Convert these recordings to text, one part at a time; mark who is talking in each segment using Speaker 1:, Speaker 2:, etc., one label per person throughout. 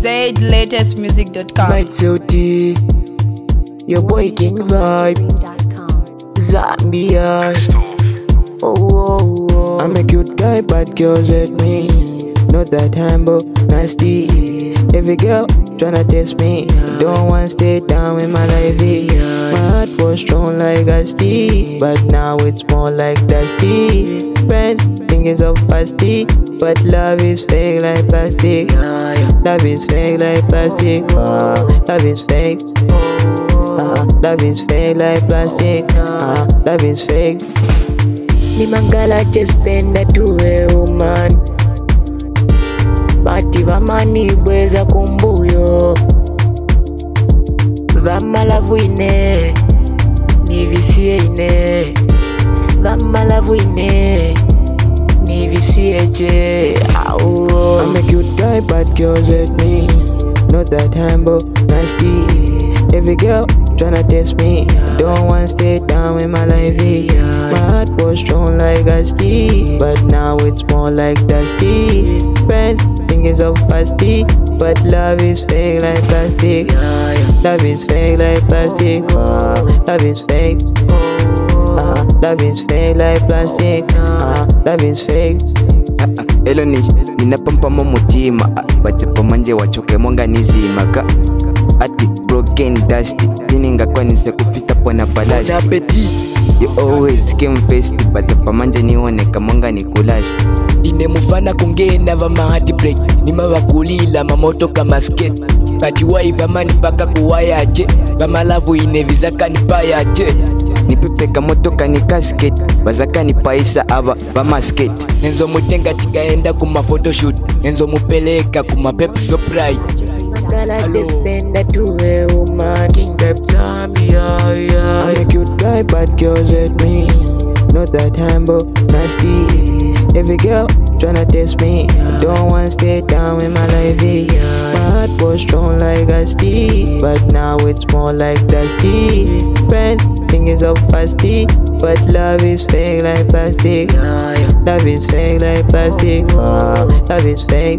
Speaker 1: zlatestmusic.com.
Speaker 2: My T, your boy King Vibe, Zambia. Oh.
Speaker 3: I'm a cute guy, but girls at me. Not that humble, nasty. Every girl tryna test me. Don't want to stay down with my life. My heart was strong like a steel, but now it's more like dusty. Friends think it's of plastic, but love is fake like plastic. Love is fake like plastic. Love is fake. Love is fake like plastic. Love is fake.
Speaker 2: Ni mangala just spend that to a woman. Bati vamani bweza kumbuyo. Vamalavu ine nivisie ine. Vamalavu ine nivisie je.
Speaker 3: I'm a cute guy, but girls at me. Not that humble, nasty. Every girl tryna test me. Don't want to stay down with my life. My heart was strong like a steel, but now it's more like dusty. Friends think it's of plastic, but love is fake like plastic. Love is fake like plastic. Love is fake. Love is fake like plastic. Love is fake.
Speaker 4: Elo ninapampa mutima, batepa manje wachoke monga nizimaka. Ati broken dusty, tininga kwa nise kupita pona palasti. You always came first, batepa manje nioneka monga nikulasti.
Speaker 2: Ine mufana kungenda vama heart break. Nima wakulila mamoto kama skate. Kati waiva mani paka kuwayaje. Vama lavu ine vizaka nipayaje.
Speaker 4: Nipepeka motoka ni casket, bazaka ni paisa aba vama skate.
Speaker 2: Nenzo mutenga tikaenda kuma photoshoot. Nenzo mupeleka kuma pep shop right. Hello. Spend that to a woman. King Vibe Zambia.
Speaker 3: I'm a cute guy, but girls at me. Not that humble, nasty. Every girl tryna test me. Don't want to stay down with my life. My heart was strong like a steel, but now it's more like dusty. Friends think it's of plastic, but love is fake like plastic. Love is fake like plastic. Love is fake.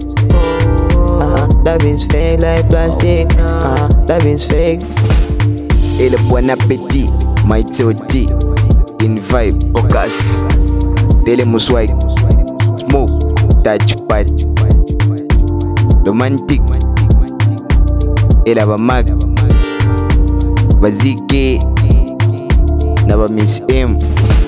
Speaker 3: Love is fake like plastic. Love is fake.
Speaker 4: Ele bon appétit, my T, in vibe, focus. Tele muswag, smoke, touch pad. Romantic. Ela ba mag, bazike, na ba Miss M.